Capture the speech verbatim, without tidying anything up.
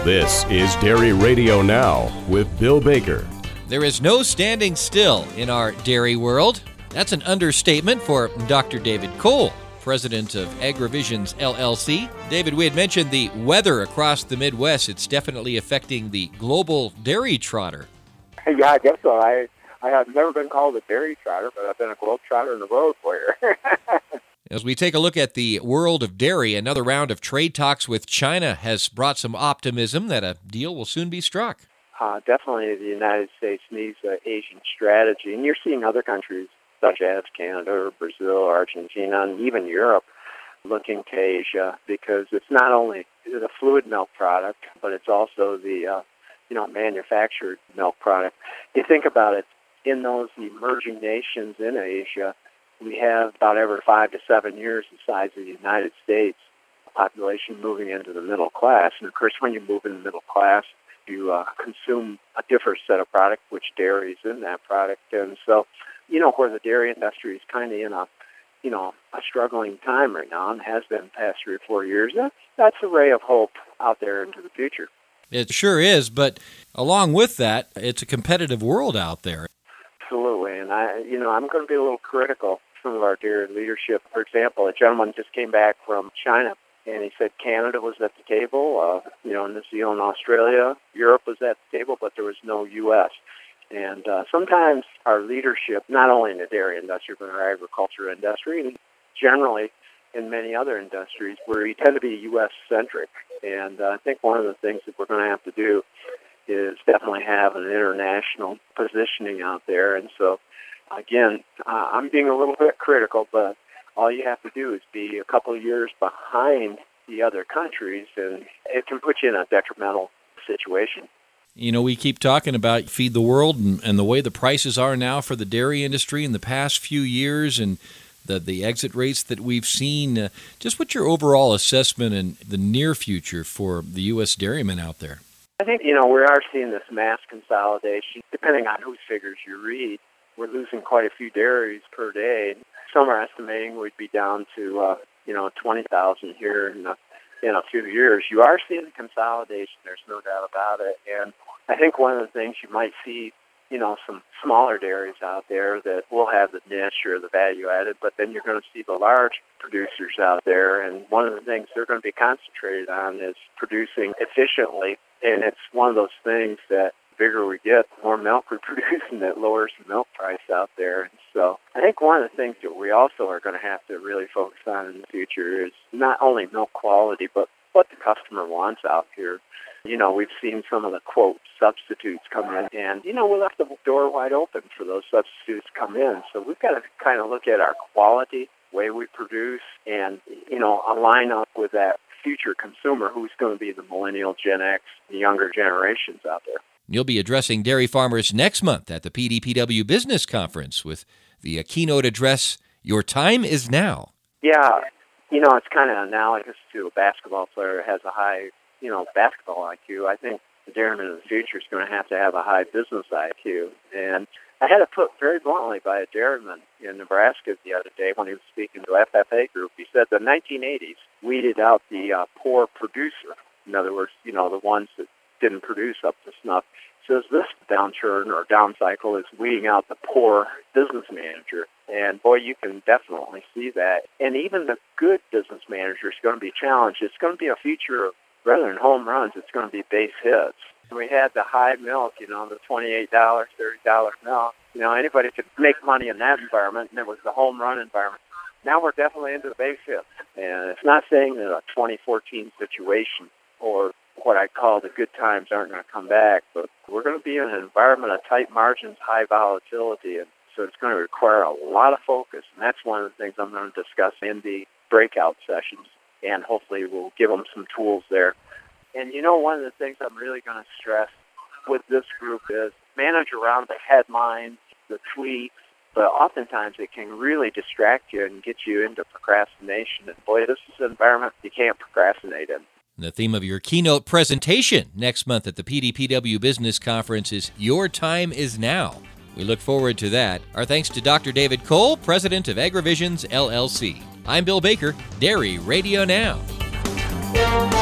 This is Dairy Radio Now with Bill Baker. There is no standing still in our dairy world. That's an understatement for Doctor David Cole, president of AgriVisions L L C. David, we had mentioned the weather across the Midwest. It's definitely affecting the global dairy trotter. Yeah, I guess so. I, I have never been called a dairy trotter, but I've been a globe trotter in the road warrior. As we take a look at the world of dairy, another round of trade talks with China has brought some optimism that a deal will soon be struck. Uh, definitely the United States needs an Asian strategy, and you're seeing other countries such as Canada or Brazil, Argentina, and even Europe looking to Asia because it's not only the fluid milk product, but it's also the uh, you know manufactured milk product. You think about it, in those emerging nations in Asia, we have about every five to seven years the size of the United States population moving into the middle class. And of course, when you move in the middle class, you uh, consume a different set of product, which dairy is in that product. And so, you know, where the dairy industry is kind of in a, you know, a struggling time right now and has been the past three or four years, that, that's a ray of hope out there into the future. It sure is, but along with that, it's a competitive world out there. Absolutely, and I, you know, I'm going to be a little critical of some of our dairy leadership. For example, a gentleman just came back from China, and he said Canada was at the table, uh, you know, New Zealand, Australia, Europe was at the table, but there was no U S And uh, sometimes our leadership, not only in the dairy industry, but our agriculture industry, and generally in many other industries, where we tend to be U S-centric. And uh, I think one of the things that we're going to have to do is definitely have an international positioning out there. And so, again, uh, I'm being a little bit critical, but all you have to do is be a couple of years behind the other countries, and it can put you in a detrimental situation. You know, we keep talking about Feed the World and, and the way the prices are now for the dairy industry in the past few years and the, the exit rates that we've seen. Uh, just what's your overall assessment in the near future for the U S dairymen out there? I think, you know, we are seeing this mass consolidation. Depending on whose figures you read, we're losing quite a few dairies per day. Some are estimating we'd be down to, uh, you know, twenty thousand here in a, in a few years. You are seeing consolidation. There's no doubt about it. And I think one of the things you might see, you know, some smaller dairies out there that will have the niche or the value added, but then you're going to see the large producers out there. And one of the things they're going to be concentrated on is producing efficiently. And it's one of those things that the bigger we get, the more milk we produce, and that lowers the milk price out there. And so I think one of the things that we also are going to have to really focus on in the future is not only milk quality, but what the customer wants out here. You know, we've seen some of the, quote, substitutes come in, and, you know, we left the door wide open for those substitutes to come in. So we've got to kind of look at our quality, way we produce, and, you know, align up with that future consumer who's going to be the millennial, Gen X, the younger generations out there. You'll be addressing dairy farmers next month at the P D P W Business Conference with the uh, keynote address, Your Time is Now. Yeah, you know, it's kind of analogous to a basketball player who has a high, you know, basketball I Q. I think the dairyman of the future is going to have to have a high business I Q. And I had it put very bluntly by a dairyman in Nebraska the other day when he was speaking to F F A Group. He said the nineteen eighties weeded out the uh, poor producer. In other words, you know, the ones that didn't produce up to snuff. Says this downturn or down cycle is weeding out the poor business manager. And boy, you can definitely see that. And even the good business manager is going to be challenged. It's going to be a future of, rather than home runs, it's going to be base hits. We had the high milk, you know, the twenty-eight dollars, thirty dollars milk. You know, anybody could make money in that environment, and it was the home run environment. Now we're definitely into the base hits. And it's not saying that a twenty fourteen situation or what I call the good times aren't going to come back, but we're going to be in an environment of tight margins, high volatility, and so it's going to require a lot of focus. And that's one of the things I'm going to discuss in the breakout sessions, and hopefully we'll give them some tools there. And, you know, one of the things I'm really going to stress with this group is manage around the headlines, the tweets, but oftentimes it can really distract you and get you into procrastination. And, boy, this is an environment you can't procrastinate in. The theme of your keynote presentation next month at the P D P W Business Conference is Your Time is Now. We look forward to that. Our thanks to Doctor David Cole, president of AgriVisions L L C. I'm Bill Baker, Dairy Radio Now.